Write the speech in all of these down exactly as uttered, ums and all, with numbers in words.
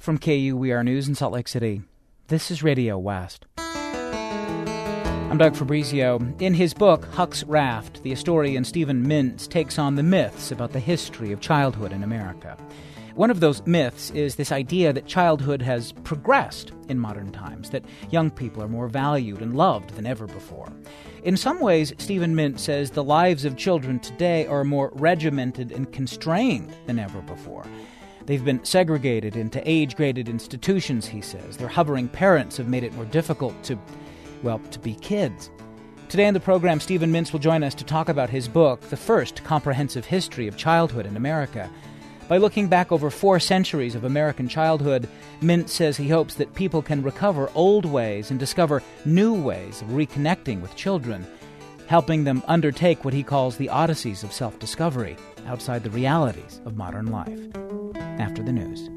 From K U W E R News in Salt Lake City, this is Radio West. I'm Doug Fabrizio. In his book, Huck's Raft, the historian Stephen Mintz takes on the myths about the history of childhood in America. One of those myths is this idea that childhood has progressed in modern times, that young people are more valued and loved than ever before. In some ways, Stephen Mintz says the lives of children today are more regimented and constrained than ever before. They've been segregated into age-graded institutions, he says. Their hovering parents have made it more difficult to, well, to be kids. Today on the program, Stephen Mintz will join us to talk about his book, The First Comprehensive History of Childhood in America. By looking back over four centuries of American childhood, Mintz says he hopes that people can recover old ways and discover new ways of reconnecting with children, helping them undertake what he calls the odysseys of self-discovery outside the realities of modern life. After the news.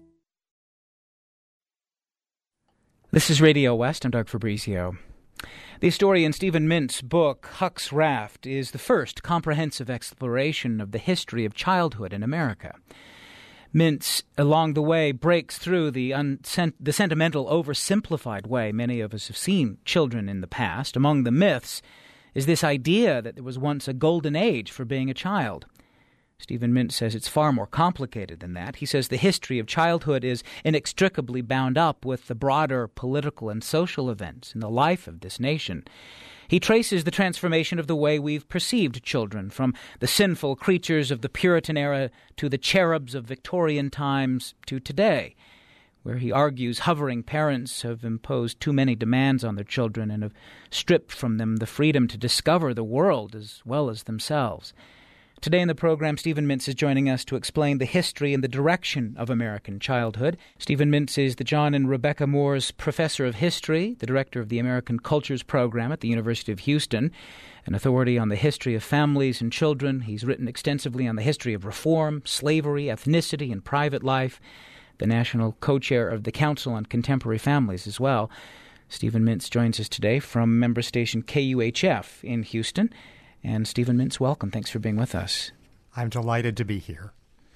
This is Radio West. I'm Doug Fabrizio. The historian Stephen Mintz's book, Huck's Raft, is the first comprehensive exploration of the history of childhood in America. Mintz, along the way, breaks through the, unsent- the sentimental, oversimplified way many of us have seen children in the past. Among the myths is this idea that there was once a golden age for being a child. Stephen Mintz says it's far more complicated than that. He says the history of childhood is inextricably bound up with the broader political and social events in the life of this nation. He traces the transformation of the way we've perceived children, from the sinful creatures of the Puritan era to the cherubs of Victorian times to today, where he argues hovering parents have imposed too many demands on their children and have stripped from them the freedom to discover the world as well as themselves. Today in the program, Stephen Mintz is joining us to explain the history and the direction of American childhood. Stephen Mintz is the John and Rebecca Moores Professor of History, the Director of the American Cultures Program at the University of Houston, an authority on the history of families and children. He's written extensively on the history of reform, slavery, ethnicity, and private life, the national co-chair of the Council on Contemporary Families as well. Stephen Mintz joins us today from member station K U H F in Houston. And Stephen Mintz, welcome. Thanks for being with us. I'm delighted to be here.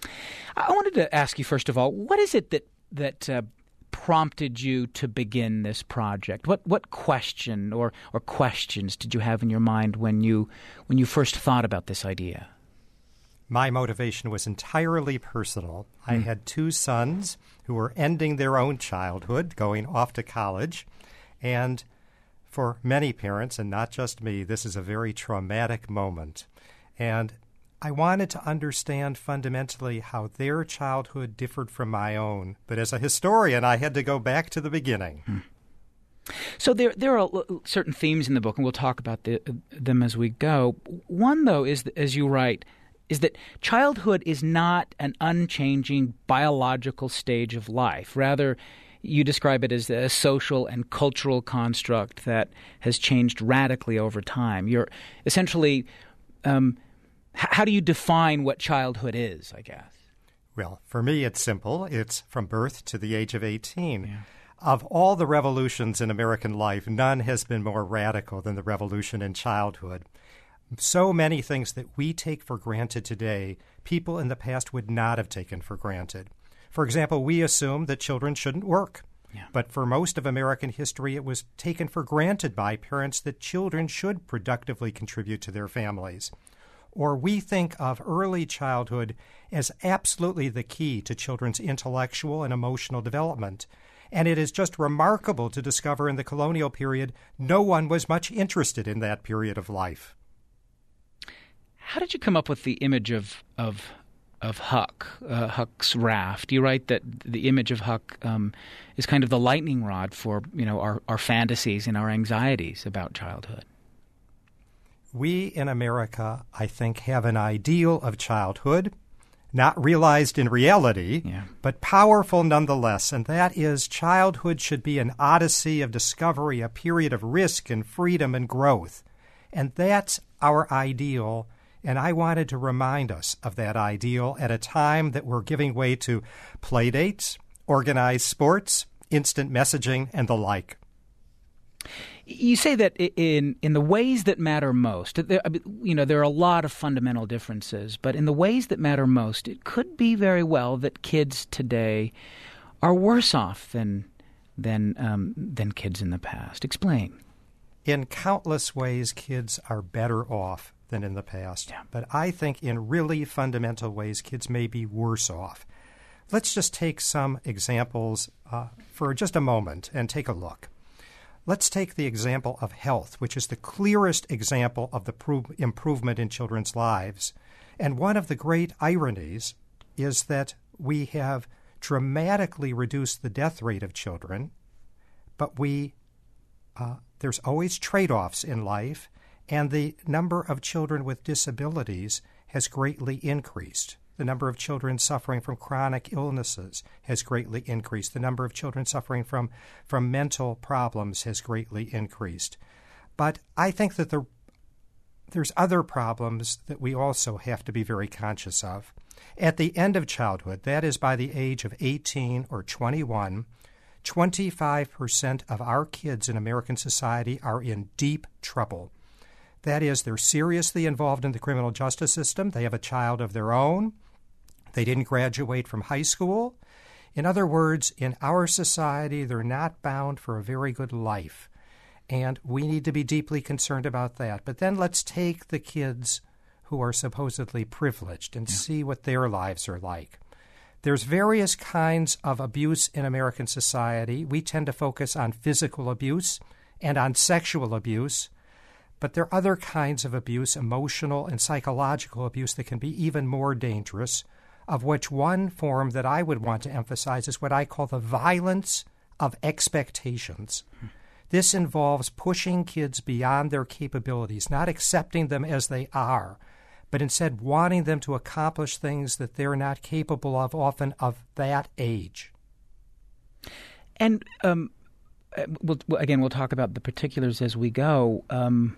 I wanted to ask you, first of all, what is it that that uh, prompted you to begin this project? What what question or, or questions did you have in your mind when you when you first thought about this idea? My motivation was entirely personal. Mm. I had two sons who were ending their own childhood, going off to college, and for many parents, and not just me, this is a very traumatic moment. And I wanted to understand fundamentally how their childhood differed from my own. But as a historian, I had to go back to the beginning. Hmm. So there there are certain themes in the book, and we'll talk about the, them as we go. One, though, is, as you write, is that childhood is not an unchanging biological stage of life. Rather, you describe it as a social and cultural construct that has changed radically over time. You're essentially, um, h- how do you define what childhood is, I guess? Well, for me, it's simple. It's from birth to the age of eighteen. Yeah. Of all the revolutions in American life, none has been more radical than the revolution in childhood. So many things that we take for granted today, people in the past would not have taken for granted. For example, we assume that children shouldn't work. Yeah. But for most of American history, it was taken for granted by parents that children should productively contribute to their families. Or we think of early childhood as absolutely the key to children's intellectual and emotional development. And it is just remarkable to discover in the colonial period no one was much interested in that period of life. How did you come up with the image of of of Huck, uh, Huck's Raft? You write that the image of Huck um, is kind of the lightning rod for, you know, our, our fantasies and our anxieties about childhood. We in America, I think, have an ideal of childhood, not realized in reality, yeah. but powerful nonetheless, and that is childhood should be an odyssey of discovery, a period of risk and freedom and growth. And that's our ideal. And I wanted to remind us of that ideal at a time that we're giving way to play dates, organized sports, instant messaging, and the like. You say that in in the ways that matter most, there, you know, there are a lot of fundamental differences, but in the ways that matter most, it could be very well that kids today are worse off than than um, than kids in the past? Explain. In countless ways, kids are better off than in the past. Yeah. But I think in really fundamental ways, kids may be worse off. Let's just take some examples uh, for just a moment and take a look. Let's take the example of health, which is the clearest example of the pro- improvement in children's lives. And one of the great ironies is that we have dramatically reduced the death rate of children, but we uh, there's always trade-offs in life, and the number of children with disabilities has greatly increased. The number of children suffering from chronic illnesses has greatly increased. The number of children suffering from, from mental problems has greatly increased. But I think that the, there's other problems that we also have to be very conscious of. At the end of childhood, that is by the age of eighteen or twenty-one, twenty-five percent of our kids in American society are in deep trouble. That is, they're seriously involved in the criminal justice system. They have a child of their own. They didn't graduate from high school. In other words, in our society, they're not bound for a very good life. And we need to be deeply concerned about that. But then let's take the kids who are supposedly privileged and yeah. see what their lives are like. There's various kinds of abuse in American society. We tend to focus on physical abuse and on sexual abuse. But there are other kinds of abuse, emotional and psychological abuse, that can be even more dangerous, of which one form that I would want to emphasize is what I call the violence of expectations. Hmm. This involves pushing kids beyond their capabilities, not accepting them as they are, but instead wanting them to accomplish things that they're not capable of, often of that age. And um, we'll, again, we'll talk about the particulars as we go. Um,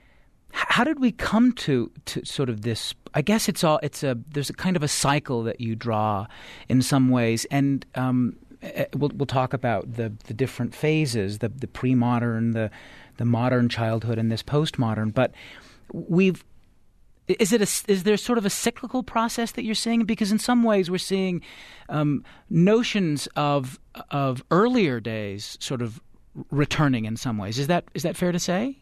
how did we come to, to sort of this? I guess it's all it's a there's a kind of a cycle that you draw in some ways, and um, we'll we'll talk about the the different phases, the the pre-modern, the the modern childhood, and this postmodern. But we've is it a, is there sort of a cyclical process that you're seeing? Because in some ways we're seeing um, notions of of earlier days sort of returning in some ways. Is that is that fair to say?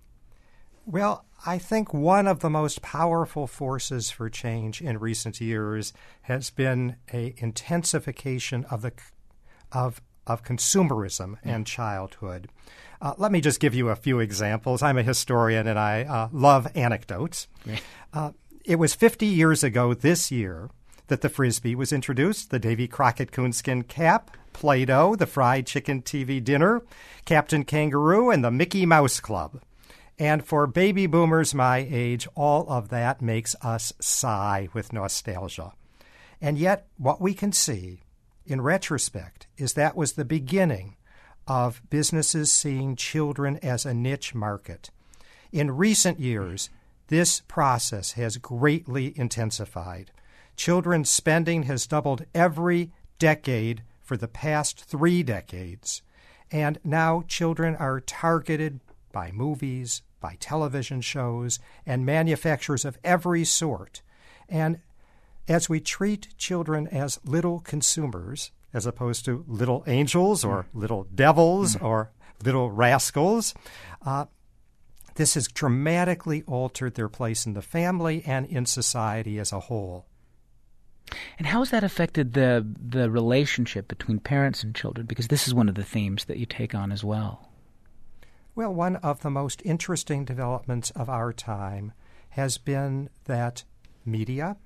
Well, I think one of the most powerful forces for change in recent years has been a intensification of the of of consumerism yeah. and childhood. Uh, let me just give you a few examples. I'm a historian and I uh, love anecdotes. Yeah. Uh, it was fifty years ago this year that the Frisbee was introduced, the Davy Crockett coonskin cap, Play-Doh, the fried chicken T V dinner, Captain Kangaroo, and the Mickey Mouse Club. And for baby boomers my age, all of that makes us sigh with nostalgia. And yet, what we can see, in retrospect, is that was the beginning of businesses seeing children as a niche market. In recent years, this process has greatly intensified. Children's spending has doubled every decade for the past three decades. And now children are targeted by movies, by television shows, and manufacturers of every sort. And as we treat children as little consumers, as opposed to little angels or mm. little devils mm. or little rascals, uh, this has dramatically altered their place in the family and in society as a whole. And how has that affected the the relationship between parents and children? Because this is one of the themes that you take on as well. Well, one of the most interesting developments of our time has been that media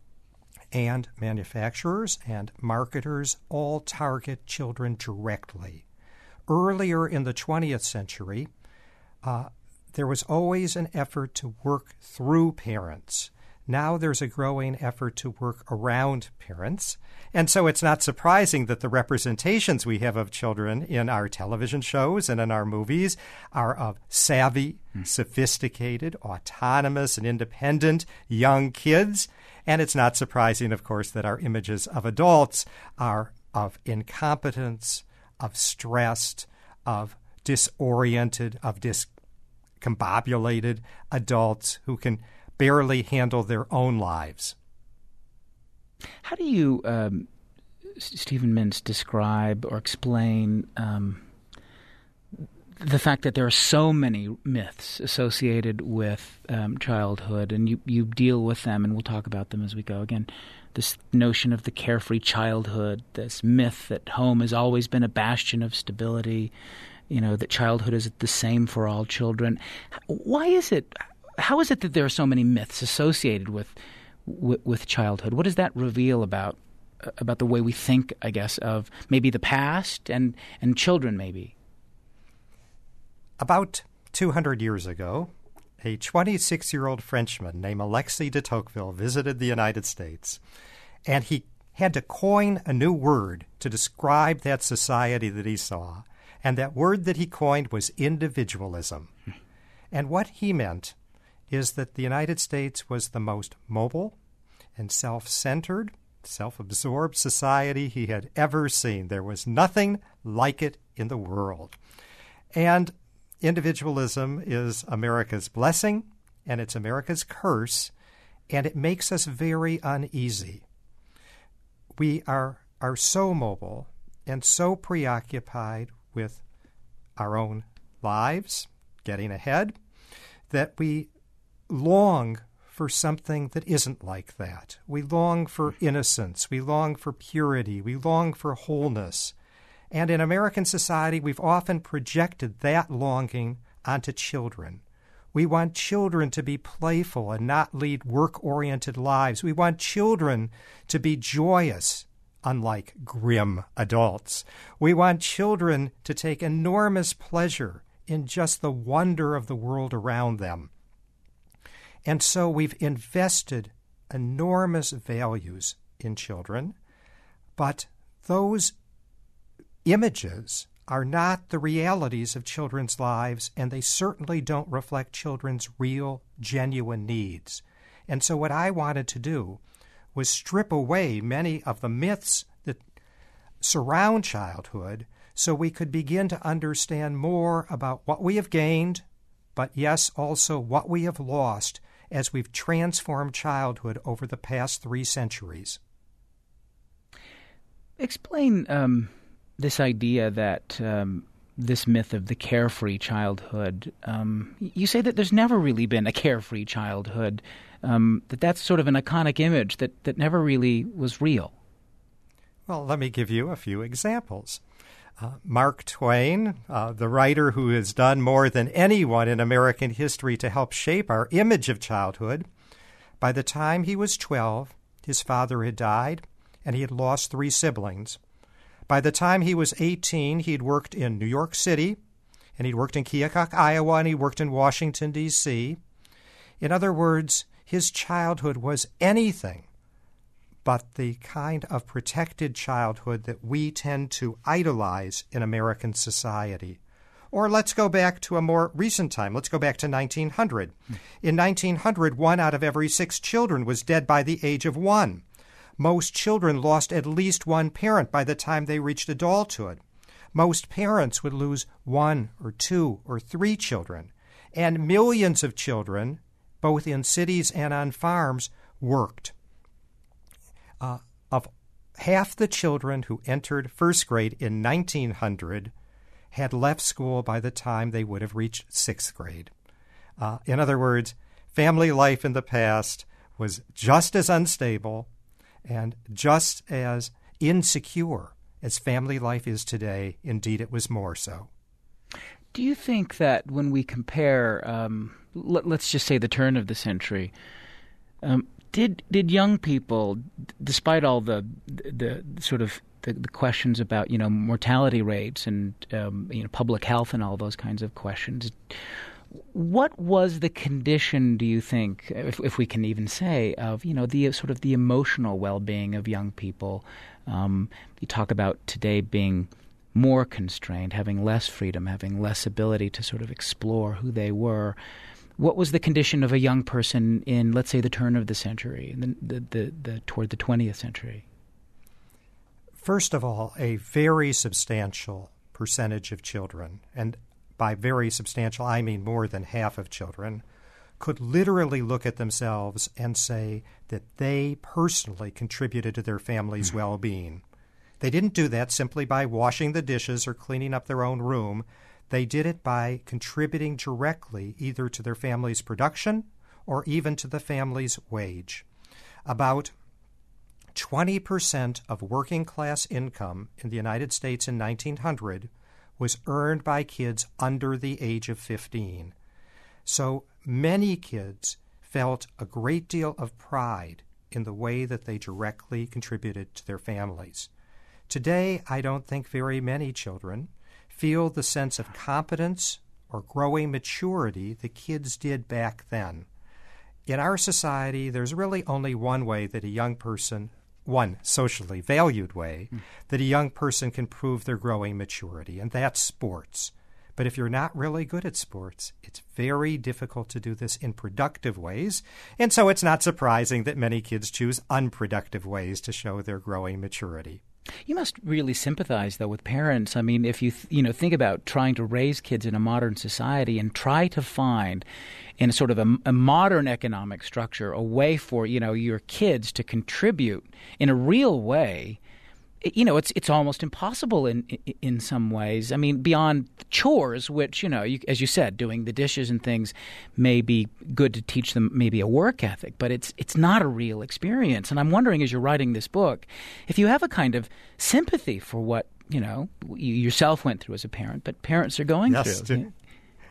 and manufacturers and marketers all target children directly. Earlier in the twentieth century, uh, there was always an effort to work through parents. Now there's a growing effort to work around parents. And so it's not surprising that the representations we have of children in our television shows and in our movies are of savvy, mm. sophisticated, autonomous, and independent young kids. And it's not surprising, of course, that our images of adults are of incompetence, of stressed, of disoriented, of discombobulated adults who can barely handle their own lives. How do you um, Stephen Mintz describe or explain um, the fact that there are so many myths associated with um, childhood, and you, you deal with them, and we'll talk about them as we go. Again, this notion of the carefree childhood, this myth that home has always been a bastion of stability, you know, that childhood is the same for all children. Why is it, how is it that there are so many myths associated with with, with childhood? What does that reveal about about the way we think, I guess, of maybe the past and, and children maybe? About two hundred years ago, a twenty-six-year-old Frenchman named Alexis de Tocqueville visited the United States, and he had to coin a new word to describe that society that he saw. And that word that he coined was individualism. And what he meant is that the United States was the most mobile and self-centered, self-absorbed society he had ever seen. There was nothing like it in the world. And individualism is America's blessing, and it's America's curse, and it makes us very uneasy. We are, are so mobile and so preoccupied with our own lives, getting ahead, that we long for something that isn't like that. We long for innocence. We long for purity. We long for wholeness. And in American society, we've often projected that longing onto children. We want children to be playful and not lead work-oriented lives. We want children to be joyous, unlike grim adults. We want children to take enormous pleasure in just the wonder of the world around them. And so we've invested enormous values in children, but those images are not the realities of children's lives, and they certainly don't reflect children's real, genuine needs. And so what I wanted to do was strip away many of the myths that surround childhood so we could begin to understand more about what we have gained, but yes, also what we have lost as we've transformed childhood over the past three centuries. Explain um, this idea that um, this myth of the carefree childhood, um, you say that there's never really been a carefree childhood, um, that that's sort of an iconic image that, that never really was real. Well, let me give you a few examples. Uh, Mark Twain, uh, the writer who has done more than anyone in American history to help shape our image of childhood, by the time he was twelve, his father had died, and he had lost three siblings. By the time he was eighteen, he'd worked in New York City, and he'd worked in Keokuk, Iowa, and he worked in Washington, D C In other words, his childhood was anything but the kind of protected childhood that we tend to idolize in American society. Or let's go back to a more recent time. Let's go back to nineteen hundred. In nineteen hundred, one out of every six children was dead by the age of one. Most children lost at least one parent by the time they reached adulthood. Most parents would lose one or two or three children. And millions of children, both in cities and on farms, worked. Uh, of half the children who entered first grade in nineteen hundred had left school by the time they would have reached sixth grade. Uh, in other words, family life in the past was just as unstable and just as insecure as family life is today. Indeed, it was more so. Do you think that when we compare, um, let, let's just say the turn of the century, um, did did young people, despite all the the, the sort of the, the questions about you know mortality rates and um, you know public health and all those kinds of questions, what was the condition, do you think, if, if we can even say, of you know the sort of the emotional well-being of young people? Um, you talk about today being more constrained, having less freedom, having less ability to sort of explore who they were. What was the condition of a young person in, let's say, the turn of the century, the, the, the, the toward the twentieth century? First of all, a very substantial percentage of children, and by very substantial, I mean more than half of children, could literally look at themselves and say that they personally contributed to their family's mm-hmm. well-being. They didn't do that simply by washing the dishes or cleaning up their own room. They did it by contributing directly either to their family's production or even to the family's wage. About twenty percent of working-class income in the United States in nineteen hundred was earned by kids under the age of fifteen. So many kids felt a great deal of pride in the way that they directly contributed to their families. Today, I don't think very many children feel the sense of competence or growing maturity the kids did back then. In our society, there's really only one way that a young person, one socially valued way, mm. that a young person can prove their growing maturity, and that's sports. But if you're not really good at sports, it's very difficult to do this in productive ways, and so it's not surprising that many kids choose unproductive ways to show their growing maturity. You must really sympathize, though, with parents. I mean, if you th- you know think about trying to raise kids in a modern society and try to find, in a sort of a, a modern economic structure, a way for you know your kids to contribute in a real way. You know, it's it's almost impossible in in some ways. I mean, beyond chores, which, you know, you, as you said, doing the dishes and things may be good to teach them maybe a work ethic, but it's it's not a real experience. And I'm wondering, as you're writing this book, if you have a kind of sympathy for what, you know, you yourself went through as a parent, but parents are going yes, through. Do,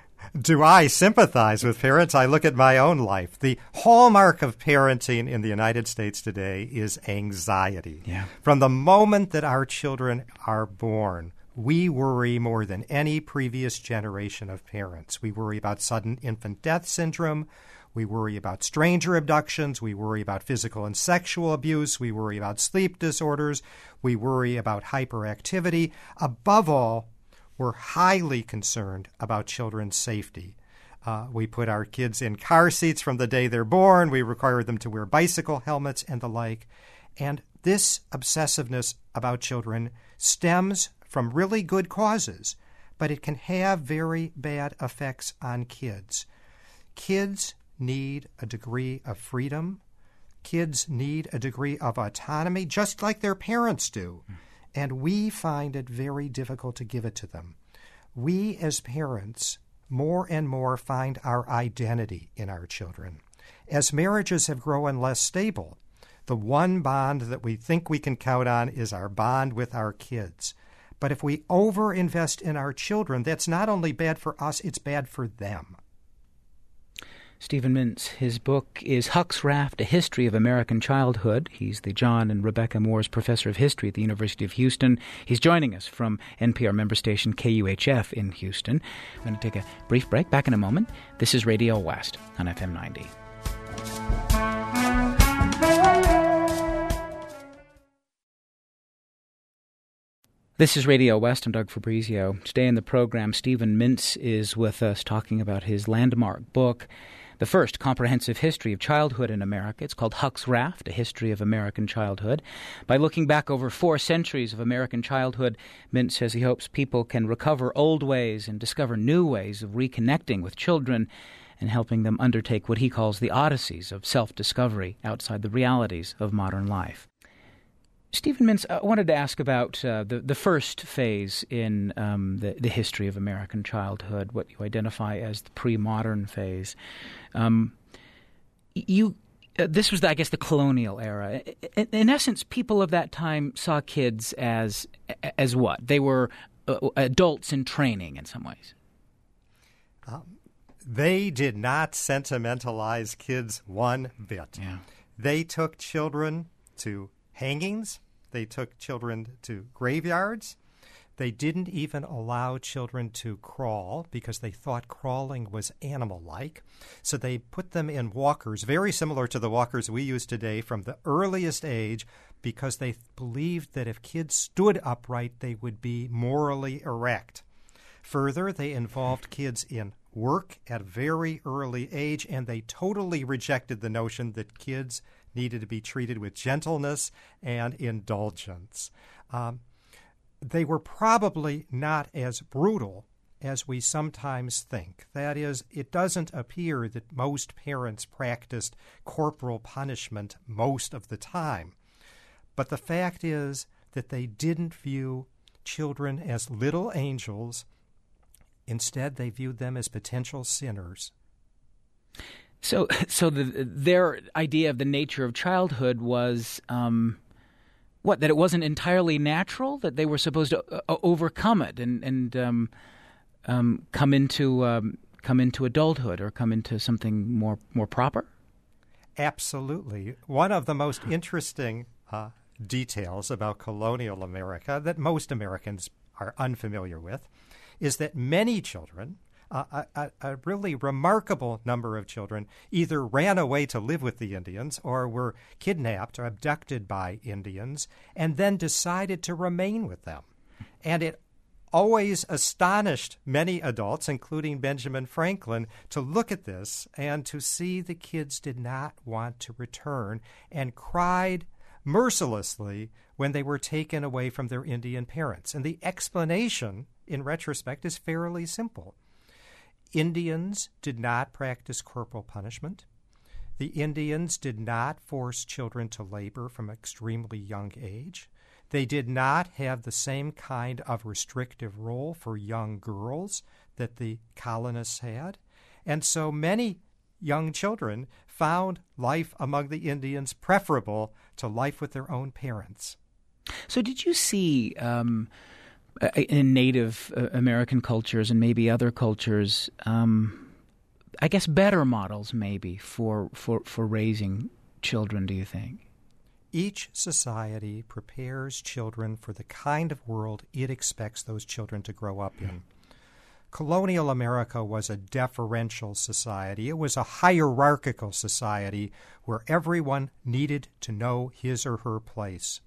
do I sympathize with parents? I look at my own life. The hallmark of parenting in the United States today is anxiety. Yeah. From the moment that our children are born, we worry more than any previous generation of parents. We worry about sudden infant death syndrome. We worry about stranger abductions. We worry about physical and sexual abuse. We worry about sleep disorders. We worry about hyperactivity. Above all, we're highly concerned about children's safety. Uh, we put our kids in car seats from the day they're born. We require them to wear bicycle helmets and the like. And this obsessiveness about children stems from really good causes, but it can have very bad effects on kids. Kids need a degree of freedom. Kids need a degree of autonomy, just like their parents do. And we find it very difficult to give it to them. We as parents more and more find our identity in our children. As marriages have grown less stable, the one bond that we think we can count on is our bond with our kids. But if we overinvest in our children, that's not only bad for us, it's bad for them. Stephen Mintz, his book is Huck's Raft, A History of American Childhood. He's the John and Rebecca Moores Professor of History at the University of Houston. He's joining us from N P R member station K U H F in Houston. I'm going to take a brief break. Back in a moment. This is Radio West on F M ninety. This is Radio West. I'm Doug Fabrizio. Today in the program, Stephen Mintz is with us talking about his landmark book, the first comprehensive history of childhood in America. It's called Huck's Raft, A History of American Childhood. By looking back over four centuries of American childhood, Mintz says he hopes people can recover old ways and discover new ways of reconnecting with children and helping them undertake what he calls the odysseys of self-discovery outside the realities of modern life. Stephen Mintz, I wanted to ask about uh, the, the first phase in um, the, the history of American childhood, what you identify as the pre-modern phase. Um, you, uh, this was, the, I guess, the colonial era. In, in essence, people of that time saw kids as as what? They were uh, adults in training in some ways. Um, they did not sentimentalize kids one bit. Yeah. They took children to hangings. They took children to graveyards. They didn't even allow children to crawl because they thought crawling was animal-like. So they put them in walkers, very similar to the walkers we use today, from the earliest age, because they believed that if kids stood upright, they would be morally erect. Further, they involved kids in work at a very early age, and they totally rejected the notion that kids needed to be treated with gentleness and indulgence. Um, they were probably not as brutal as we sometimes think. That is, it doesn't appear that most parents practiced corporal punishment most of the time. But the fact is that they didn't view children as little angels. Instead, they viewed them as potential sinners. So, so the, their idea of the nature of childhood was um, what? That it wasn't entirely natural. That they were supposed to uh, overcome it and and um, um, come into um, come into adulthood or come into something more more proper. Absolutely. One of the most interesting uh, details about colonial America that most Americans are unfamiliar with is that many children, uh, a, a really remarkable number of children, either ran away to live with the Indians or were kidnapped or abducted by Indians and then decided to remain with them. And it always astonished many adults, including Benjamin Franklin, to look at this and to see the kids did not want to return and cried mercilessly when they were taken away from their Indian parents. And the explanation, in retrospect, is fairly simple. Indians did not practice corporal punishment. The Indians did not force children to labor from an extremely young age. They did not have the same kind of restrictive role for young girls that the colonists had. And so many young children found life among the Indians preferable to life with their own parents. So did you see um, in Native uh, American cultures and maybe other cultures, um, I guess better models maybe for, for, for raising children, do you think? Each society prepares children for the kind of world it expects those children to grow up in. Colonial America was a deferential society. It was a hierarchical society where everyone needed to know his or her place.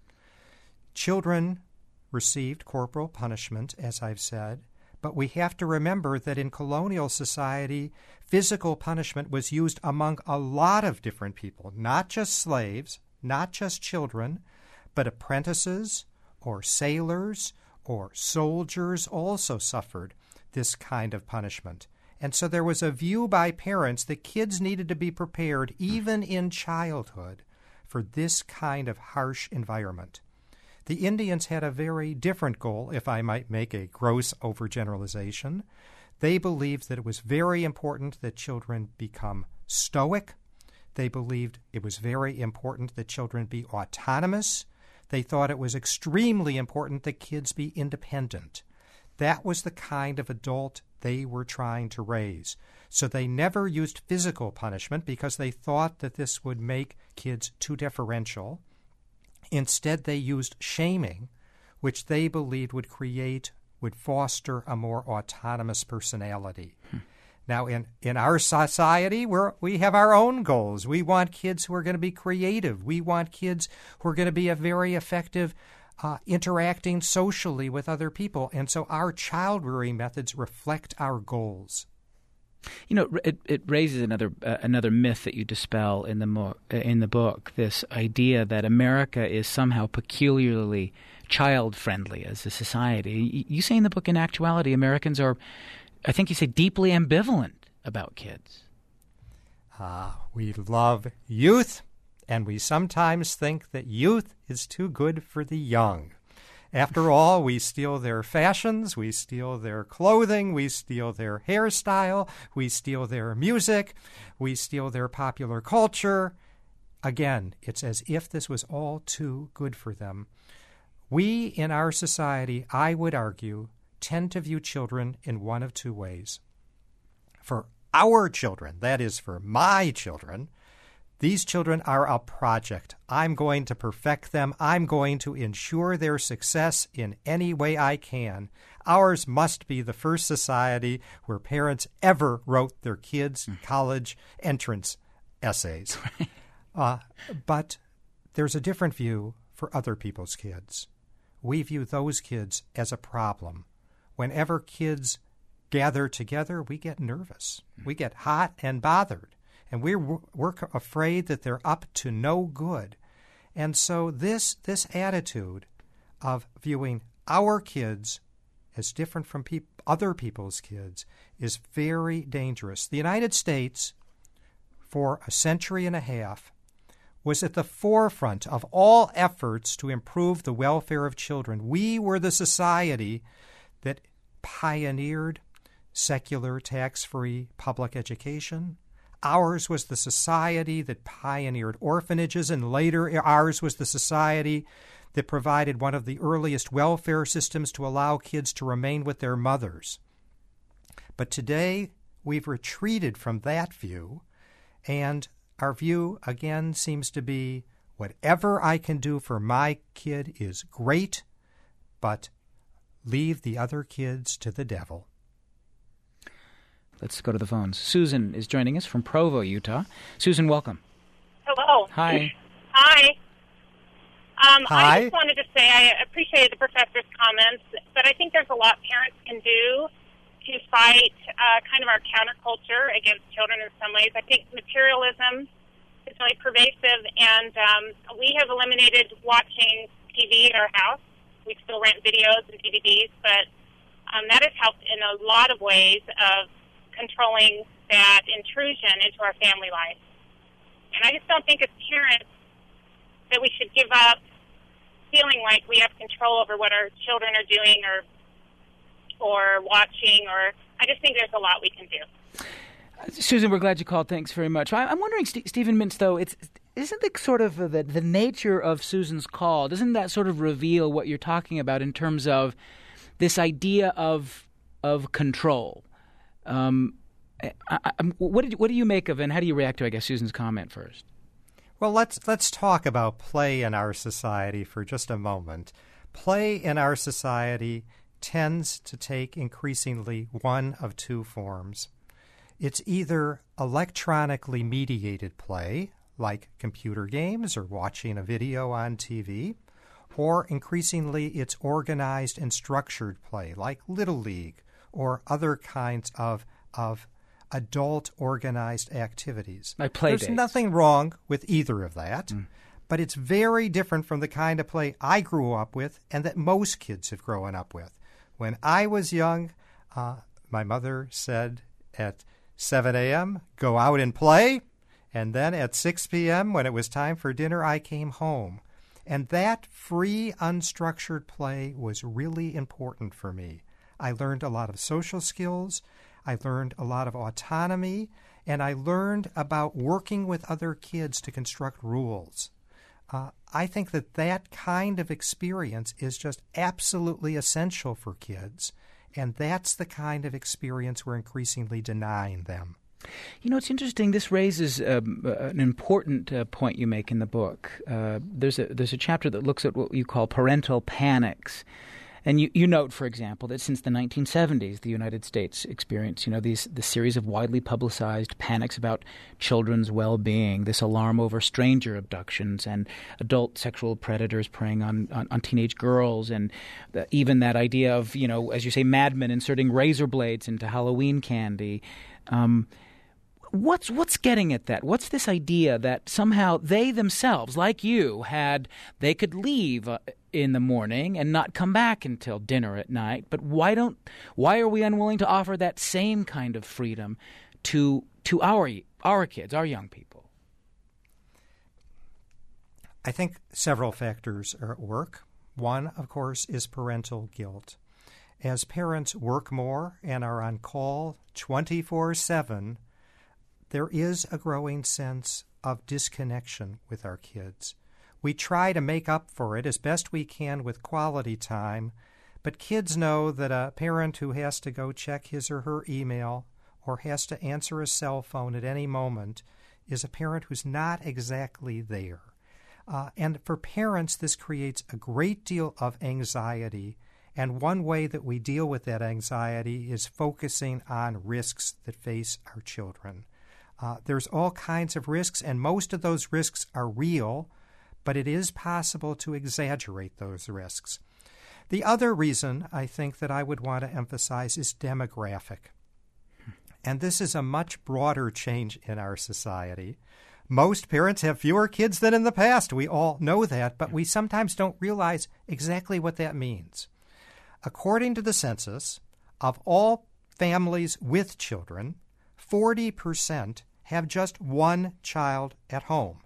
Children received corporal punishment, as I've said, but we have to remember that in colonial society, physical punishment was used among a lot of different people, not just slaves, not just children, but apprentices or sailors or soldiers also suffered this kind of punishment. And so there was a view by parents that kids needed to be prepared, even in childhood, for this kind of harsh environment. The Indians had a very different goal, if I might make a gross overgeneralization. They believed that it was very important that children become stoic. They believed it was very important that children be autonomous. They thought it was extremely important that kids be independent. That was the kind of adult they were trying to raise. So they never used physical punishment because they thought that this would make kids too deferential. Instead, they used shaming, which they believed would create, would foster a more autonomous personality. Hmm. Now, in, in our society, we're, we have our own goals. We want kids who are going to be creative. We want kids who are going to be a very effective uh, interacting socially with other people. And so our child-rearing methods reflect our goals. You know, it, it raises another uh, another myth that you dispel in the mo- in the book, this idea that America is somehow peculiarly child-friendly as a society. You say in the book, in actuality, Americans are, I think you say, deeply ambivalent about kids. Uh, we love youth, and we sometimes think that youth is too good for the young. After all, we steal their fashions, we steal their clothing, we steal their hairstyle, we steal their music, we steal their popular culture. Again, it's as if this was all too good for them. We, in our society, I would argue, tend to view children in one of two ways. For our children, that is, for my children, these children are a project. I'm going to perfect them. I'm going to ensure their success in any way I can. Ours must be the first society where parents ever wrote their kids' college entrance essays. uh, but there's a different view for other people's kids. We view those kids as a problem. Whenever kids gather together, we get nervous. We get hot and bothered. And we're, we're afraid that they're up to no good. And so this, this attitude of viewing our kids as different from peop- other people's kids is very dangerous. The United States, for a century and a half, was at the forefront of all efforts to improve the welfare of children. We were the society that pioneered secular, tax-free public education. Ours was the society that pioneered orphanages, and later ours was the society that provided one of the earliest welfare systems to allow kids to remain with their mothers. But today, we've retreated from that view, and our view, again, seems to be whatever I can do for my kid is great, but leave the other kids to the devil. Let's go to the phones. Susan is joining us from Provo, Utah. Susan, welcome. Hello. Hi. Hi. Um, Hi. I just wanted to say I appreciated the professor's comments, but I think there's a lot parents can do to fight uh, kind of our counterculture against children in some ways. I think materialism is really pervasive, and um, we have eliminated watching T V at our house. We still rent videos and D V Ds, but um, that has helped in a lot of ways of controlling that intrusion into our family life. And I just don't think as parents that we should give up feeling like we have control over what our children are doing or or watching, or I just think there's a lot we can do. Susan, we're glad you called. Thanks very much. I, I'm wondering, St- Stephen Mintz, though, it's isn't the sort of uh, the, the nature of Susan's call, doesn't that sort of reveal what you're talking about in terms of this idea of of control? Um, I, I, what, did, what do you make of, and how do you react to, I guess, Susan's comment first? Well, let's let's talk about play in our society for just a moment. Play in our society tends to take increasingly one of two forms. It's either electronically mediated play, like computer games or watching a video on T V, or increasingly it's organized and structured play, like Little League or other kinds of of adult organized activities. Like play There's dates. nothing wrong with either of that, Mm. but it's very different from the kind of play I grew up with and that most kids have grown up with. When I was young, uh, my mother said at seven a.m., go out and play, and then at six p.m., when it was time for dinner, I came home. And that free, unstructured play was really important for me. I learned a lot of social skills, I learned a lot of autonomy, and I learned about working with other kids to construct rules. Uh, I think that that kind of experience is just absolutely essential for kids, and that's the kind of experience we're increasingly denying them. You know, it's interesting. This raises um, an important uh, point you make in the book. Uh, there's a there's a chapter that looks at what you call parental panics. And you, you note, for example, that since the nineteen seventies, the United States experienced, you know, these this series of widely publicized panics about children's well-being, this alarm over stranger abductions and adult sexual predators preying on, on, on teenage girls, and the, even that idea of, you know, as you say, madmen inserting razor blades into Halloween candy. Um, What's what's getting at that? What's this idea that somehow they themselves, like you, had they could leave uh, in the morning and not come back until dinner at night? But why don't why are we unwilling to offer that same kind of freedom to to our our kids, our young people? I think several factors are at work. One, of course, is parental guilt. As parents work more and are on call twenty-four seven, there is a growing sense of disconnection with our kids. We try to make up for it as best we can with quality time, but kids know that a parent who has to go check his or her email or has to answer a cell phone at any moment is a parent who's not exactly there. Uh, and for parents, this creates a great deal of anxiety, and one way that we deal with that anxiety is focusing on risks that face our children. Uh, there's all kinds of risks, and most of those risks are real, but it is possible to exaggerate those risks. The other reason I think that I would want to emphasize is demographic. And this is a much broader change in our society. Most parents have fewer kids than in the past. We all know that, but we sometimes don't realize exactly what that means. According to the census, of all families with children, forty percent have just one child at home.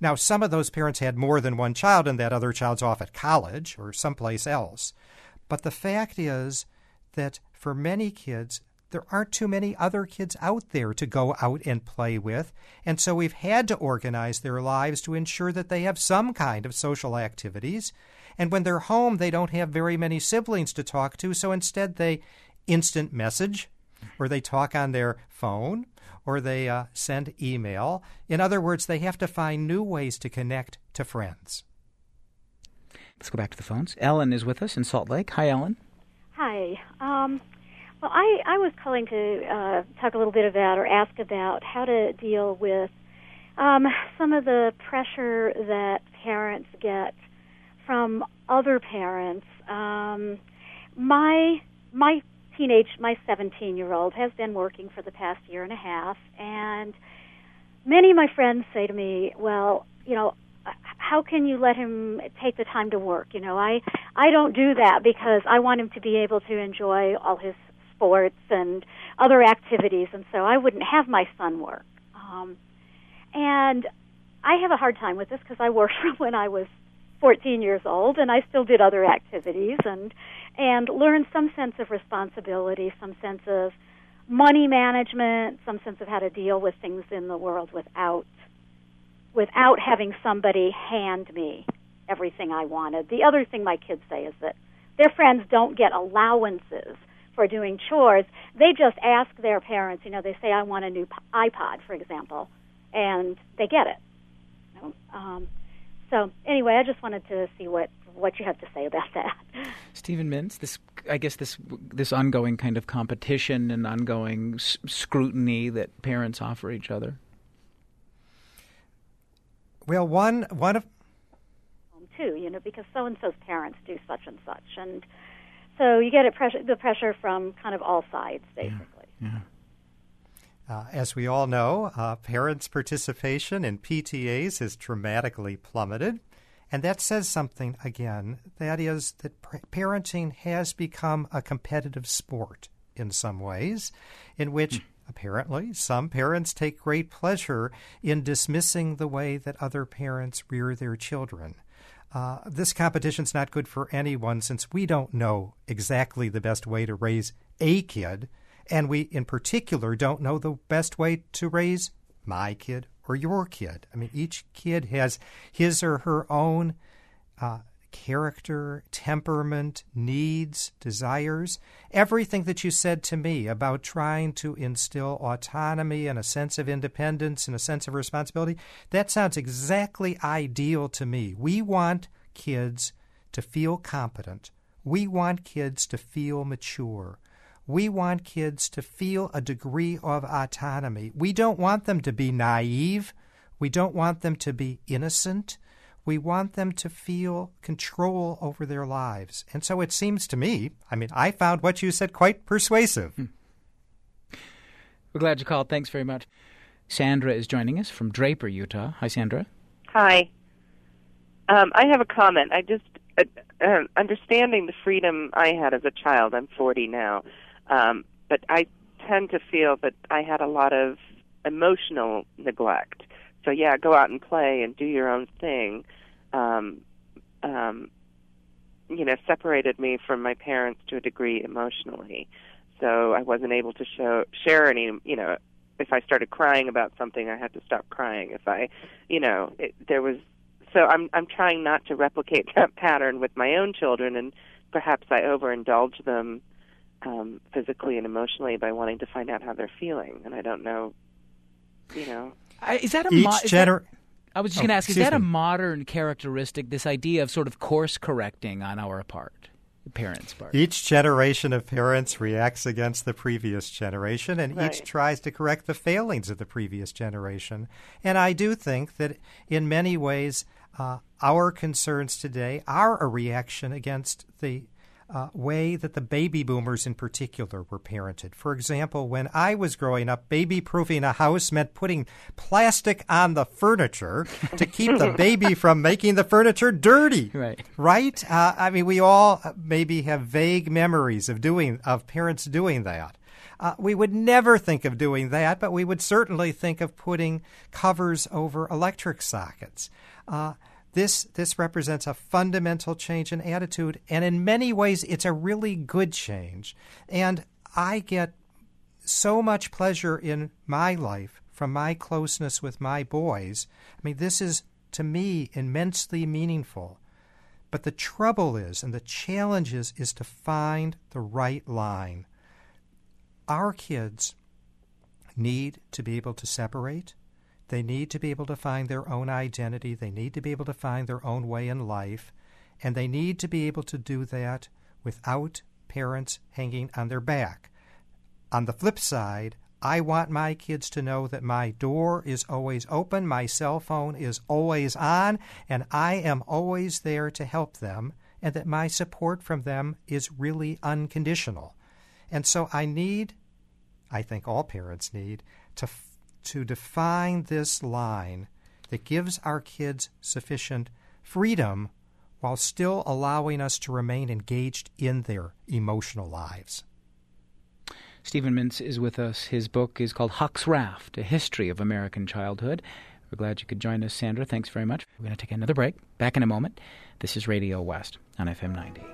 Now, some of those parents had more than one child, and that other child's off at college or someplace else. But the fact is that for many kids, there aren't too many other kids out there to go out and play with. And so we've had to organize their lives to ensure that they have some kind of social activities. And when they're home, they don't have very many siblings to talk to. So instead, they instant message, or they talk on their phone, or they uh, send email. In other words, they have to find new ways to connect to friends. Let's go back to the phones. Ellen is with us in Salt Lake. Hi, Ellen. Hi. Um, well, I, I was calling to uh, talk a little bit about or ask about how to deal with um, some of the pressure that parents get from other parents. Um, my my teenage, my seventeen-year-old has been working for the past year and a half, and many of my friends say to me, well, you know, how can you let him take the time to work? You know, I, I don't do that because I want him to be able to enjoy all his sports and other activities, and so I wouldn't have my son work. Um, and I have a hard time with this because I worked from when I was fourteen years old, and I still did other activities and and learned some sense of responsibility, some sense of money management, some sense of how to deal with things in the world without without having somebody hand me everything I wanted. The other thing my kids say is that their friends don't get allowances for doing chores. They just ask their parents, you know, they say, I want a new iPod, for example, and they get it. You know? um, So anyway, I just wanted to see what, what you have to say about that. Stephen Mintz, this I guess this this ongoing kind of competition and ongoing s- scrutiny that parents offer each other. Well, one one of too, you know, because so and so's parents do such and such, and so you get it pressure, the pressure from kind of all sides, basically. Yeah. yeah. Uh, as we all know, uh, parents' participation in P T As has dramatically plummeted. And that says something, again, that is that p- parenting has become a competitive sport in some ways, in which apparently some parents take great pleasure in dismissing the way that other parents rear their children. Uh, this competition's not good for anyone since we don't know exactly the best way to raise a kid. And we, in particular, don't know the best way to raise my kid or your kid. I mean, each kid has his or her own uh, character, temperament, needs, desires. Everything that you said to me about trying to instill autonomy and a sense of independence and a sense of responsibility, that sounds exactly ideal to me. We want kids to feel competent. We want kids to feel mature. We want kids to feel a degree of autonomy. We don't want them to be naive. We don't want them to be innocent. We want them to feel control over their lives. And so it seems to me, I mean, I found what you said quite persuasive. Hmm. We're glad you called. Thanks very much. Sandra is joining us from Draper, Utah. Hi, Sandra. Hi. Um, I have a comment. I just, uh, uh, understanding the freedom I had as a child, I'm forty now, Um, but I tend to feel that I had a lot of emotional neglect. So, yeah, go out and play and do your own thing, um, um, you know, separated me from my parents to a degree emotionally. So I wasn't able to show, share any, you know, if I started crying about something, I had to stop crying. If I, you know, it, there was, so I'm, I'm trying not to replicate that pattern with my own children, and perhaps I overindulge them Um, physically and emotionally by wanting to find out how they're feeling, and I don't know, you know. I, is that a Each mo- gener- that, I was just oh, going to ask, is excuse that a me. modern characteristic, this idea of sort of course correcting on our part, the parents' part? Each generation of parents reacts against the previous generation, and Right. each tries to correct the failings of the previous generation. And I do think that in many ways, uh, our concerns today are a reaction against the uh, way that the baby boomers in particular were parented. For example, when I was growing up, baby-proofing a house meant putting plastic on the furniture to keep the baby from making the furniture dirty. Right. Right? Uh, I mean, we all maybe have vague memories of doing of parents doing that. Uh, we would never think of doing that, but we would certainly think of putting covers over electric sockets. Uh, this this represents a fundamental change in attitude, and in many ways, it's a really good change. And I get so much pleasure in my life from my closeness with my boys. I mean, this is, to me, immensely meaningful. But the trouble is, and the challenge is, is to find the right line. Our kids need to be able to separate. They need to be able to find their own identity. They need to be able to find their own way in life. And they need to be able to do that without parents hanging on their back. On the flip side, I want my kids to know that my door is always open, my cell phone is always on, and I am always there to help them, and that my support from them is really unconditional. And so I need, I think all parents need, to to define this line that gives our kids sufficient freedom while still allowing us to remain engaged in their emotional lives. Stephen Mintz is with us. His book is called Huck's Raft, A History of American Childhood. We're glad you could join us, Sandra. Thanks very much. We're going to take another break. Back in a moment. This is Radio West on F M ninety.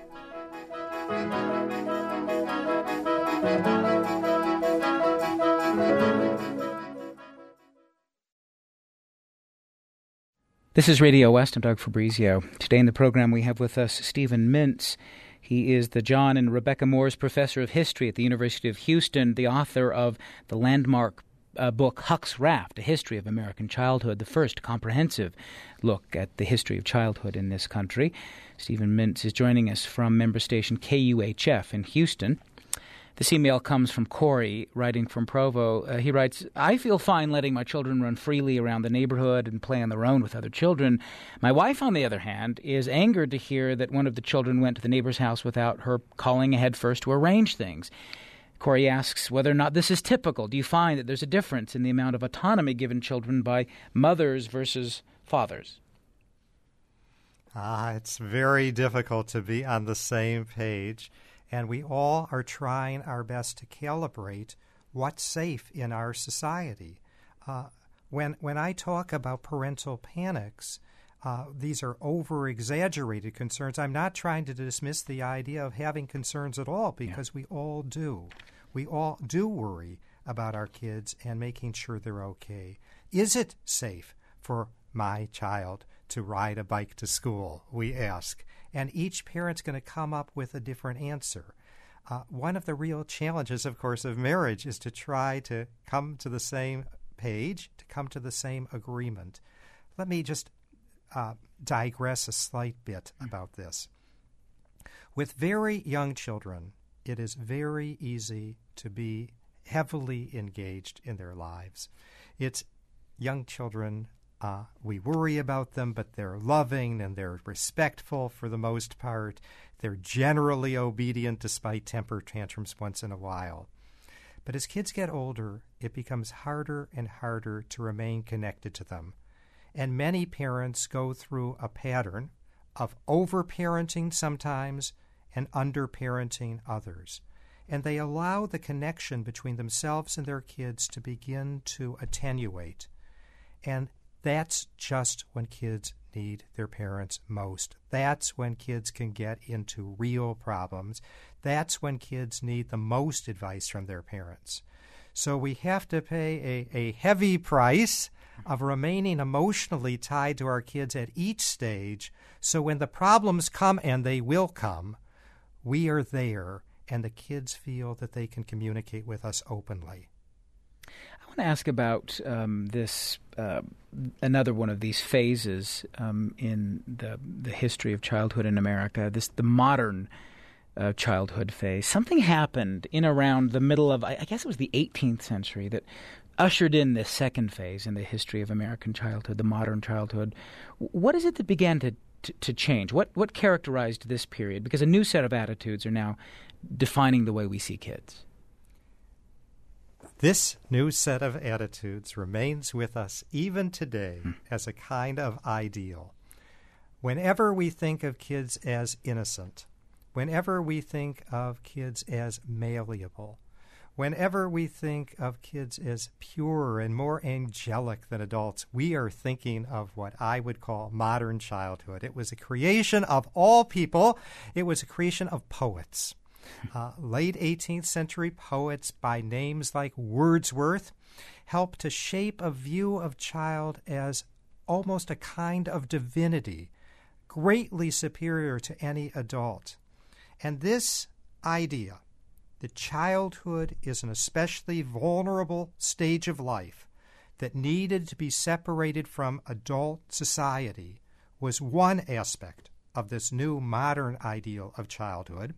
This is Radio West. I'm Doug Fabrizio. Today in the program we have with us Stephen Mintz. He is the John and Rebecca Moores Professor of History at the University of Houston, the author of the landmark uh, book Huck's Raft, A History of American Childhood, the first comprehensive look at the history of childhood in this country. Stephen Mintz is joining us from member station K U H F in Houston. This email comes from Corey, writing from Provo. Uh, he writes, I feel fine letting my children run freely around the neighborhood and play on their own with other children. My wife, on the other hand, is angered to hear that one of the children went to the neighbor's house without her calling ahead first to arrange things. Corey asks whether or not this is typical. Do you find that there's a difference in the amount of autonomy given children by mothers versus fathers? Ah, it's very difficult to be on the same page. And we all are trying our best to calibrate what's safe in our society. Uh, when when I talk about parental panics, uh, these are over-exaggerated concerns. I'm not trying to dismiss the idea of having concerns at all, because yeah. we all do. We all do worry about our kids and making sure they're okay. Is it safe for my child to ride a bike to school, we ask. And each parent's going to come up with a different answer. Uh, one of the real challenges, of course, of marriage is to try to come to the same page, to come to the same agreement. Let me just uh, digress a slight bit about this. With very young children, it is very easy to be heavily engaged in their lives. It's young children. Uh, we worry about them, but they're loving and they're respectful for the most part. They're generally obedient despite temper tantrums once in a while. But as kids get older, it becomes harder and harder to remain connected to them. And many parents go through a pattern of over-parenting sometimes and under-parenting others. And they allow the connection between themselves and their kids to begin to attenuate. And that's just when kids need their parents most. That's when kids can get into real problems. That's when kids need the most advice from their parents. So we have to pay a, a heavy price of remaining emotionally tied to our kids at each stage, so when the problems come, and they will come, we are there, and the kids feel that they can communicate with us openly. I want to ask about um, this, uh, another one of these phases um, in the the history of childhood in America, this the modern uh, childhood phase. Something happened in around the middle of, I guess it was the eighteenth century, that ushered in this second phase in the history of American childhood, the modern childhood. What is it that began to to, to change? What what characterized this period? Because a new set of attitudes are now defining the way we see kids. This new set of attitudes remains with us even today hmm. as a kind of ideal. Whenever we think of kids as innocent, whenever we think of kids as malleable, whenever we think of kids as pure and more angelic than adults, we are thinking of what I would call modern childhood. It was a creation of all people. It was a creation of poets. Uh, late eighteenth century poets by names like Wordsworth helped to shape a view of child as almost a kind of divinity, greatly superior to any adult. And this idea that childhood is an especially vulnerable stage of life that needed to be separated from adult society was one aspect of this new modern ideal of childhood.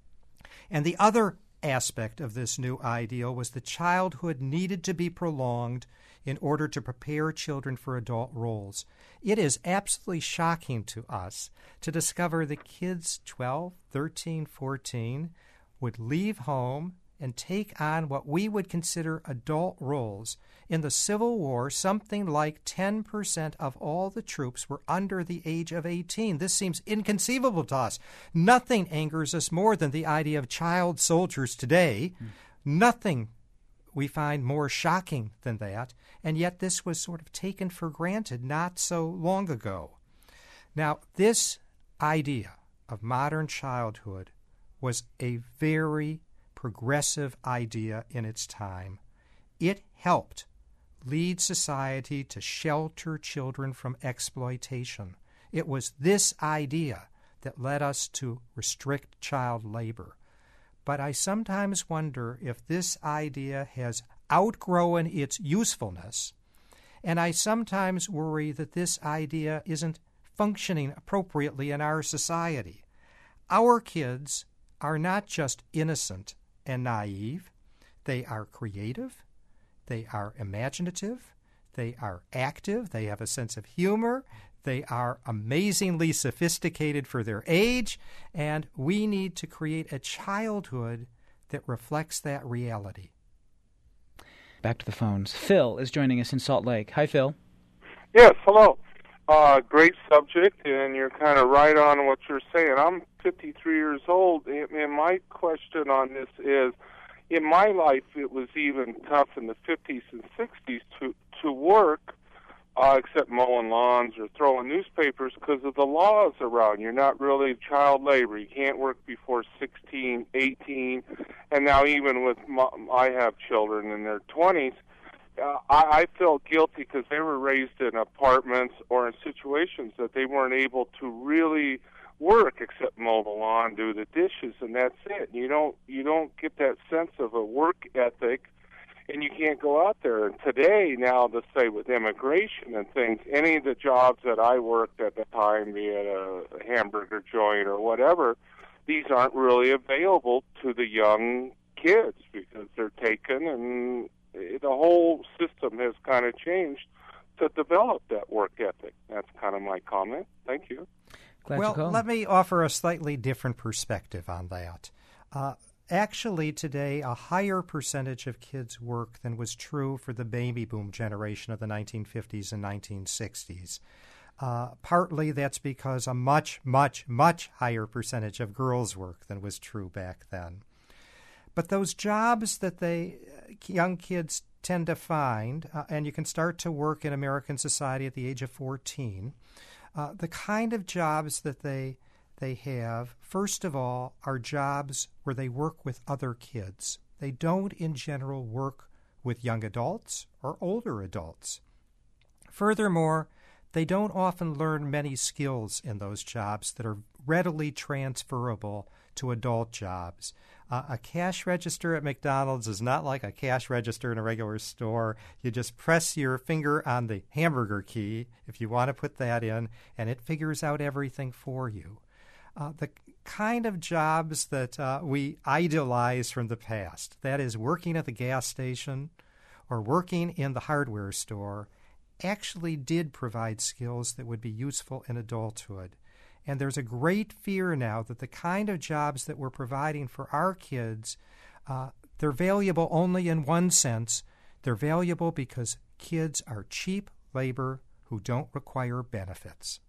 And the other aspect of this new ideal was that childhood needed to be prolonged in order to prepare children for adult roles. It is absolutely shocking to us to discover that kids twelve, thirteen, fourteen would leave home and take on what we would consider adult roles. In the Civil War, something like ten percent of all the troops were under the age of eighteen. This seems inconceivable to us. Nothing angers us more than the idea of child soldiers today. Mm. Nothing we find more shocking than that, and yet this was sort of taken for granted not so long ago. Now, this idea of modern childhood was a very progressive idea in its time. It helped lead society to shelter children from exploitation. It was this idea that led us to restrict child labor. But I sometimes wonder if this idea has outgrown its usefulness, and I sometimes worry that this idea isn't functioning appropriately in our society. Our kids are not just innocent and naive. They are creative, they are imaginative, they are active, they have a sense of humor, they are amazingly sophisticated for their age, and we need to create a childhood that reflects that reality. Back to the phones. Phil is joining us in Salt Lake. Hi, Phil. Yes, hello. Uh, great subject, and you're kind of right on what you're saying. I'm fifty-three years old, and my question on this is, in my life, it was even tough in the fifties and sixties to, to work, uh, except mowing lawns or throwing newspapers, because of the laws around. You're not really child labor. You can't work before sixteen, eighteen, and now even with my, I have children in their twenties, Uh, I, I felt guilty because they were raised in apartments or in situations that they weren't able to really work except mow the lawn, do the dishes, and that's it. You don't you don't get that sense of a work ethic, and you can't go out there. And today, now, to say with immigration and things, any of the jobs that I worked at the time, be it a hamburger joint or whatever, these aren't really available to the young kids because they're taken, and the whole system has kind of changed to develop that work ethic. That's kind of my comment. Thank you. Glad well, you called. Let me offer a slightly different perspective on that. Uh, actually, today, a higher percentage of kids work than was true for the baby boom generation of the nineteen fifties and nineteen sixties. Uh, partly that's because a much, much, much higher percentage of girls work than was true back then. But those jobs that they young kids tend to find, uh, and you can start to work in American society at the age of fourteen, uh, the kind of jobs that they they have, first of all, are jobs where they work with other kids. They don't, in general, work with young adults or older adults. Furthermore, they don't often learn many skills in those jobs that are readily transferable to adult jobs. Uh, a cash register at McDonald's is not like a cash register in a regular store. You just press your finger on the hamburger key if you want to put that in, and it figures out everything for you. Uh, the kind of jobs that uh, we idolize from the past, that is working at the gas station or working in the hardware store, actually did provide skills that would be useful in adulthood. And there's a great fear now that the kind of jobs that we're providing for our kids, uh, they're valuable only in one sense. They're valuable because kids are cheap labor who don't require benefits.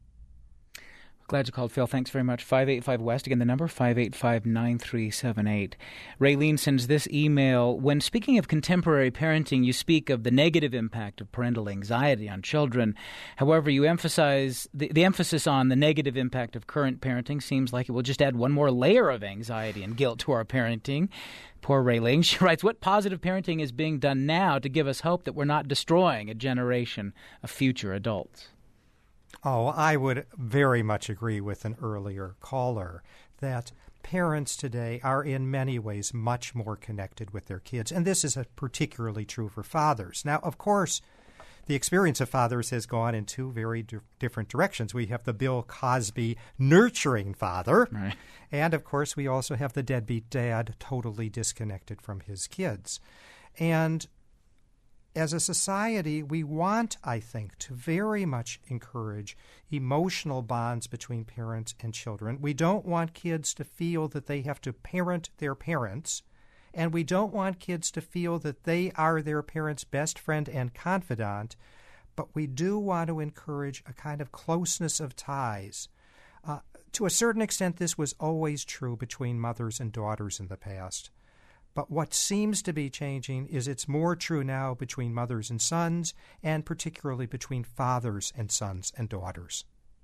Glad you called, Phil. Thanks very much. five eight five West. Again, the number, five eight five, nine three seven eight. Raylene sends this email. When speaking of contemporary parenting, you speak of the negative impact of parental anxiety on children. However, you emphasize the, the emphasis on the negative impact of current parenting seems like it will just add one more layer of anxiety and guilt to our parenting. Poor Raylene. She writes, what positive parenting is being done now to give us hope that we're not destroying a generation of future adults? Oh, I would very much agree with an earlier caller that parents today are in many ways much more connected with their kids, and this is particularly true for fathers. Now, of course, the experience of fathers has gone in two very di- different directions. We have the Bill Cosby nurturing father, right. And, of course, we also have the deadbeat dad totally disconnected from his kids. And as a society, we want, I think, to very much encourage emotional bonds between parents and children. We don't want kids to feel that they have to parent their parents, and we don't want kids to feel that they are their parents' best friend and confidant, but we do want to encourage a kind of closeness of ties. Uh, to a certain extent, this was always true between mothers and daughters in the past. But what seems to be changing is it's more true now between mothers and sons, and particularly between fathers and sons and daughters.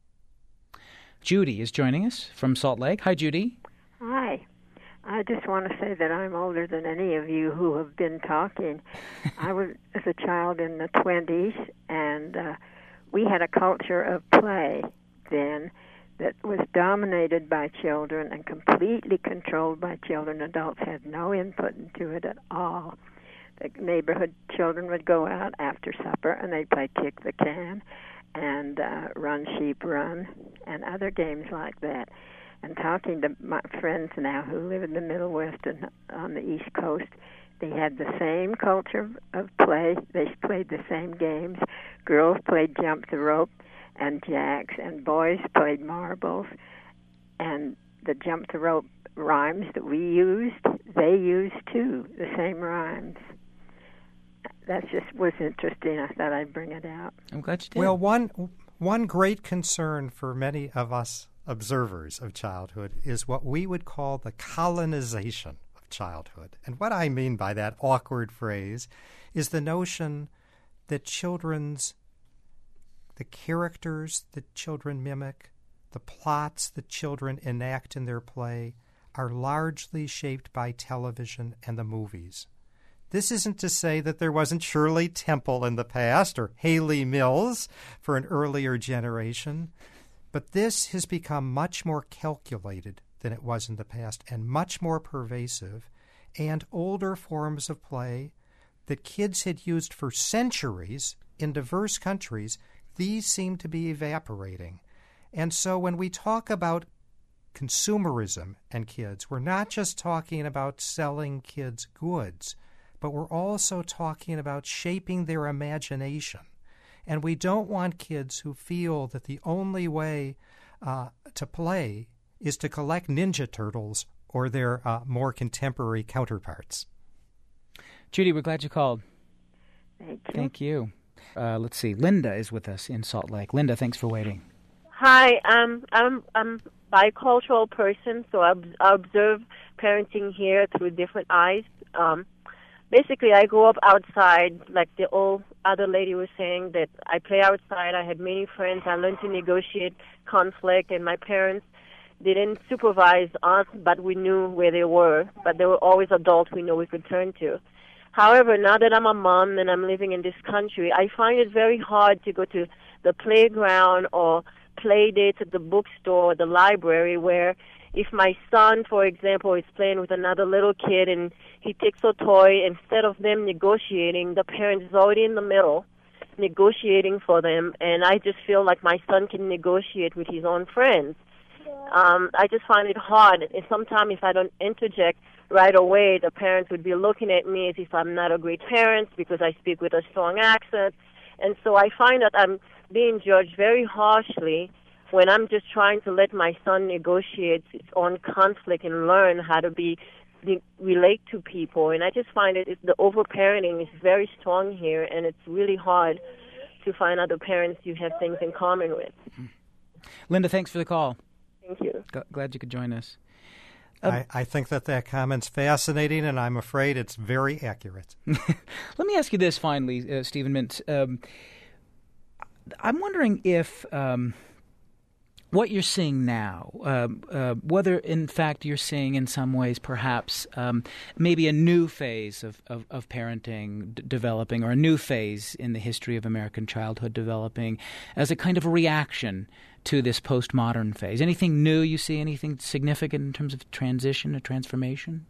Judy is joining us from Salt Lake. Hi, Judy. Hi. I just want to say that I'm older than any of you who have been talking. I was as a child in the twenties, and uh, we had a culture of play then that was dominated by children and completely controlled by children. Adults had no input into it at all. The neighborhood children would go out after supper and they'd play kick the can and uh, run sheep run and other games like that. And talking to my friends now who live in the Middle West and on the East Coast, they had the same culture of play. They played the same games. Girls played jump the rope and jacks, and boys played marbles. And the jump the rope rhymes that we used, they used too, the same rhymes. That just was interesting. I thought I'd bring it out. I'm glad you did. Well, one one great concern for many of us observers of childhood is what we would call the colonization of childhood. And what I mean by that awkward phrase is the notion that children's the characters that children mimic, the plots that children enact in their play, are largely shaped by television and the movies. This isn't to say that there wasn't Shirley Temple in the past or Haley Mills for an earlier generation, but this has become much more calculated than it was in the past and much more pervasive, and older forms of play that kids had used for centuries in diverse countries, these seem to be evaporating. And so when we talk about consumerism and kids, we're not just talking about selling kids goods, but we're also talking about shaping their imagination. And we don't want kids who feel that the only way uh, to play is to collect Ninja Turtles or their uh, more contemporary counterparts. Judy, we're glad you called. Thank you. Thank you. Uh, let's see. Linda is with us in Salt Lake. Linda, thanks for waiting. Hi, um, I'm I'm a bicultural person, so I, I observe parenting here through different eyes. Um, basically, I grew up outside, like the old other lady was saying, that I play outside. I had many friends. I learned to negotiate conflict, and my parents didn't supervise us, but we knew where they were. But they were always adults we know we could turn to. However, now that I'm a mom and I'm living in this country, I find it very hard to go to the playground or play dates at the bookstore or the library, where if my son, for example, is playing with another little kid and he takes a toy, instead of them negotiating, the parent is already in the middle negotiating for them, and I just feel like my son can negotiate with his own friends. Um, I just find it hard, and sometimes if I don't interject right away, the parents would be looking at me as if I'm not a great parent because I speak with a strong accent. And so I find that I'm being judged very harshly when I'm just trying to let my son negotiate his own conflict and learn how to be relate to people. And I just find it, it the overparenting is very strong here, and it's really hard to find other parents you have things in common with. Linda, thanks for the call. Thank you. G- glad you could join us. Uh, I, I think that that comment's fascinating, and I'm afraid it's very accurate. Let me ask you this finally, uh, Stephen Mintz. Um, I'm wondering if um, what you're seeing now, uh, uh, whether in fact you're seeing in some ways perhaps um, maybe a new phase of, of, of parenting d- developing, or a new phase in the history of American childhood developing as a kind of reaction to this postmodern phase. Anything new you see, anything significant in terms of transition or transformation?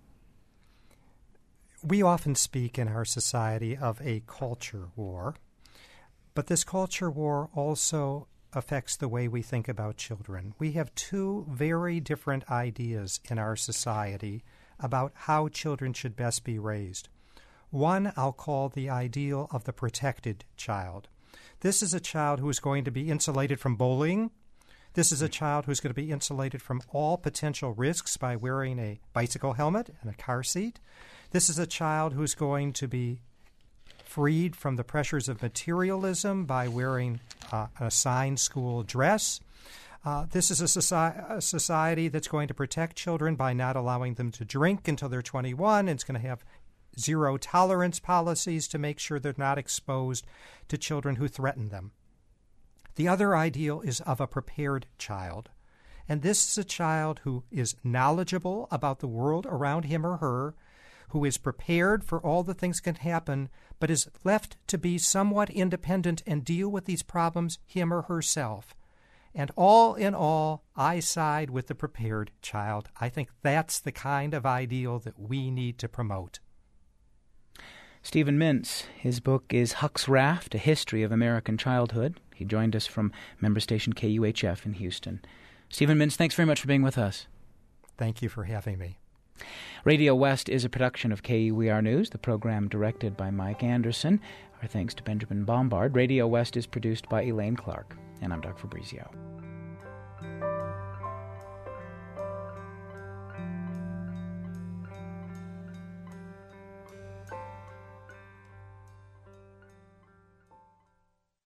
We often speak in our society of a culture war, but this culture war also affects the way we think about children. We have two very different ideas in our society about how children should best be raised. One I'll call the ideal of the protected child. This is a child who is going to be insulated from bullying. This is a child who's going to be insulated from all potential risks by wearing a bicycle helmet and a car seat. This is a child who's going to be freed from the pressures of materialism by wearing uh, an assigned school dress. Uh, this is a, soci- a society that's going to protect children by not allowing them to drink until they're twenty-one. And it's going to have zero tolerance policies to make sure they're not exposed to children who threaten them. The other ideal is of a prepared child. And this is a child who is knowledgeable about the world around him or her, who is prepared for all the things that can happen, but is left to be somewhat independent and deal with these problems him or herself. And all in all, I side with the prepared child. I think that's the kind of ideal that we need to promote. Stephen Mintz, his book is Huck's Raft, A History of American Childhood. He joined us from member station K U H F in Houston. Stephen Mintz, thanks very much for being with us. Thank you for having me. Radio West is a production of K U E R News, the program directed by Mike Anderson. Our thanks to Benjamin Bombard. Radio West is produced by Elaine Clark, and I'm Doug Fabrizio.